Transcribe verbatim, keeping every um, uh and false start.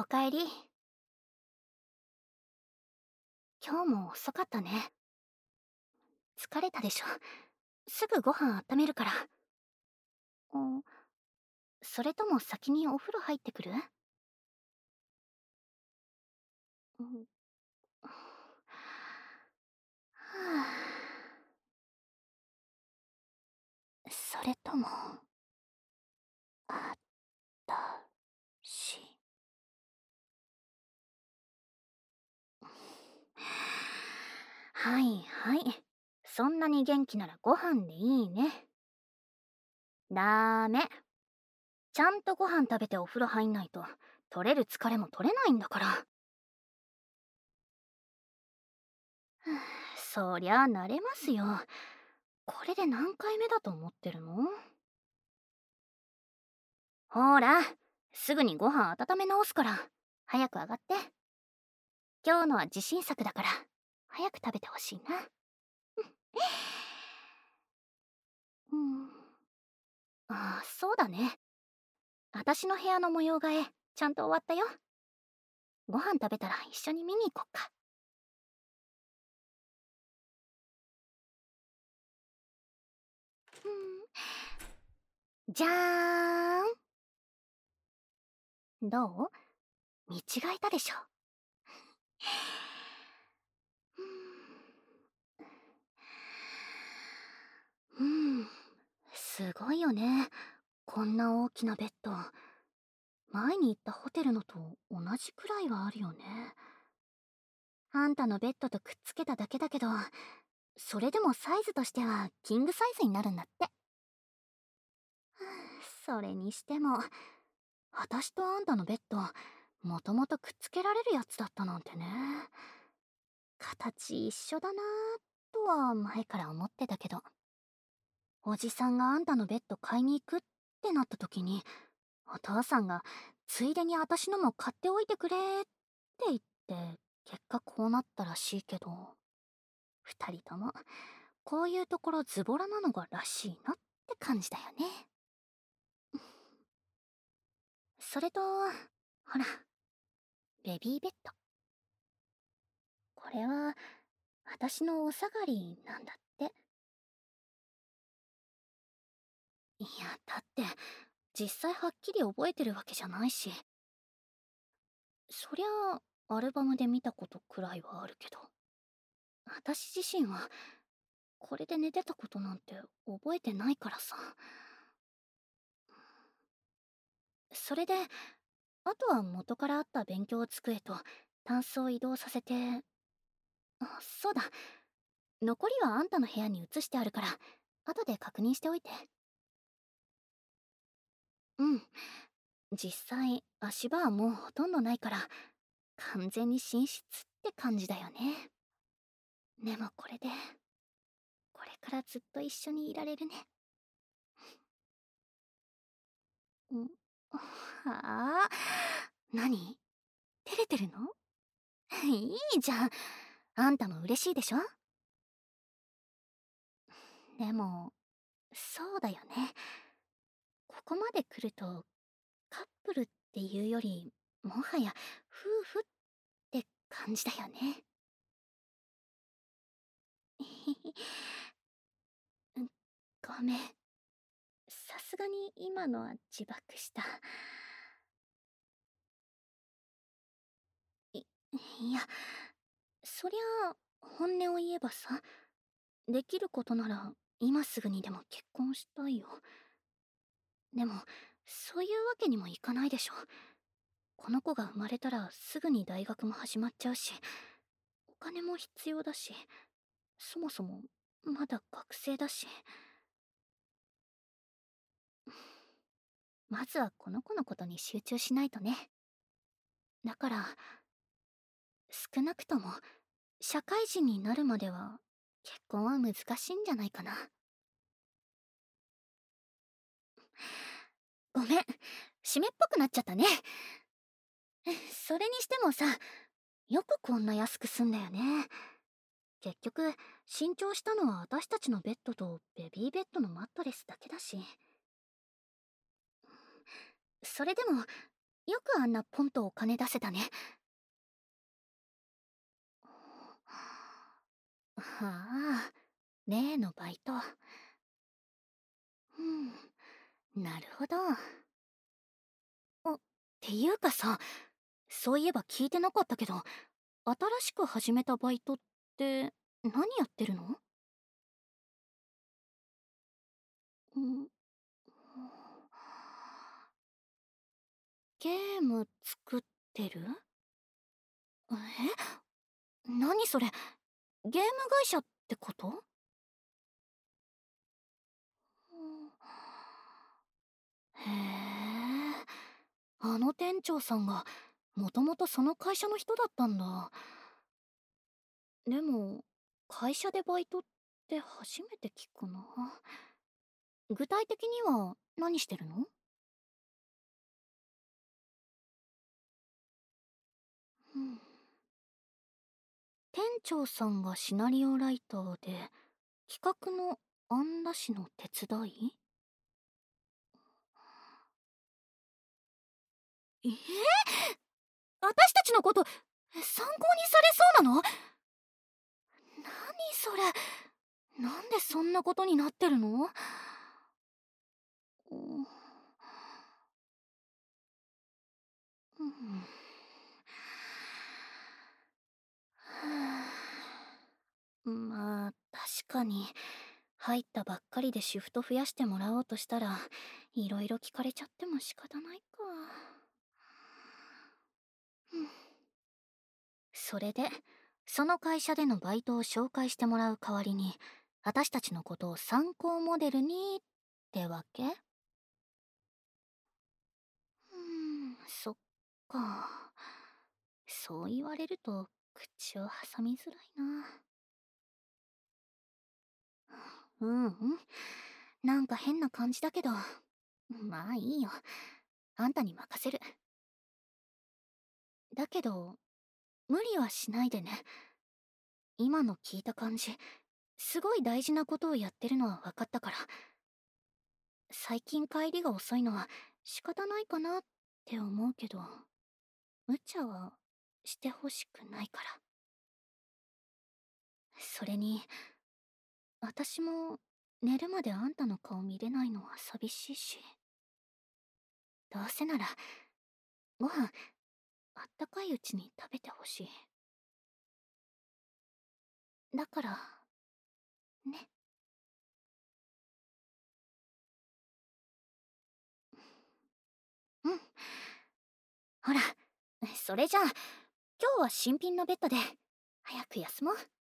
おかえり。今日も遅かったね。疲れたでしょ。すぐご飯温めるから。ん、それとも先にお風呂入ってくる？うん、はあ、それとも、あたし。はいはい。そんなに元気ならご飯でいいね。ダメ。ちゃんとご飯食べてお風呂入んないと、取れる疲れも取れないんだから。はあ、そりゃ慣れますよ。これで何回目だと思ってるの？ほら、すぐにご飯温め直すから。早く上がって。今日のは自信作だから、早く食べてほしいな。うん。ああ、そうだね。私の部屋の模様替え、ちゃんと終わったよ。ご飯食べたら一緒に見に行こっか。うん。じゃーん。どう？見違えたでしょ。うん、すごいよね。こんな大きなベッド。前に行ったホテルのと同じくらいはあるよね。あんたのベッドとくっつけただけだけど、それでもサイズとしてはキングサイズになるんだって。それにしても、私とあんたのベッド、もともとくっつけられるやつだったなんてね。形一緒だなぁとは前から思ってたけど、おじさんがあんたのベッド買いに行くってなった時に、お父さんがついでに私のも買っておいてくれって言って、結果こうなったらしいけど、二人ともこういうところズボラなのがらしいなって感じだよね。それと、ほら、ベビーベッド。これは私のお下がりなんだって。いや、だって実際はっきり覚えてるわけじゃないし、そりゃあアルバムで見たことくらいはあるけど、私自身はこれで寝てたことなんて覚えてないからさ。それで、あとは元からあった勉強机とタンスを移動させて、あ、そうだ、残りはあんたの部屋に移してあるから、後で確認しておいて。うん。実際、足場はもうほとんどないから、完全に寝室って感じだよね。でもこれで、これからずっと一緒にいられるね。んはあ？何？照れてるの？いいじゃん。あんたも嬉しいでしょ？でも、そうだよね。ここまで来ると、カップルっていうより、もはや夫婦って感じだよね。うん、ごめん。さすがに今のは自爆した。い、いや、そりゃあ、本音を言えばさ、できることなら今すぐにでも結婚したいよ。でも、そういうわけにもいかないでしょ。この子が生まれたらすぐに大学も始まっちゃうし、お金も必要だし、そもそもまだ学生だし。まずはこの子のことに集中しないとね。だから、少なくとも社会人になるまでは結婚は難しいんじゃないかな。ごめん、湿っぽくなっちゃったね。それにしてもさ、よくこんな安く済んだよね。結局、新調したのは私たちのベッドとベビーベッドのマットレスだけだし。それでも、 よくあんなポンとお金出せたね。はあ、例のバイト。うん、なるほど。あ、っていうかさ、そういえば聞いてなかったけど、新しく始めたバイトって何やってるの？うん、ゲーム作ってる？え、何それ？ゲーム会社ってこと？へえ、あの店長さんがもともとその会社の人だったんだ。でも会社でバイトって初めて聞くな。具体的には何してるの？うん、店長さんがシナリオライターで企画の案出しの手伝い？えー、私たちのこと参考にされそうなの？何それ？なんでそんなことになってるの？うん、うん、まあ確かに入ったばっかりでシフト増やしてもらおうとしたらいろいろ聞かれちゃっても仕方ないか。うん、それでその会社でのバイトを紹介してもらう代わりに私たちのことを参考モデルにってわけ？うーん、そっか。そう言われると口を挟みづらいな。うんうん。なんか変な感じだけど、まあいいよ。あんたに任せる。だけど、無理はしないでね。今の聞いた感じ、すごい大事なことをやってるのは分かったから。最近帰りが遅いのは仕方ないかなって思うけど、無茶はしてほしくないから。それに、私も寝るまであんたの顔見れないのは寂しいし。どうせなら、ご飯、あったかいうちに食べてほしい。だから、ね。うん。ほら、それじゃあ、今日は新品のベッドで、早く休もう。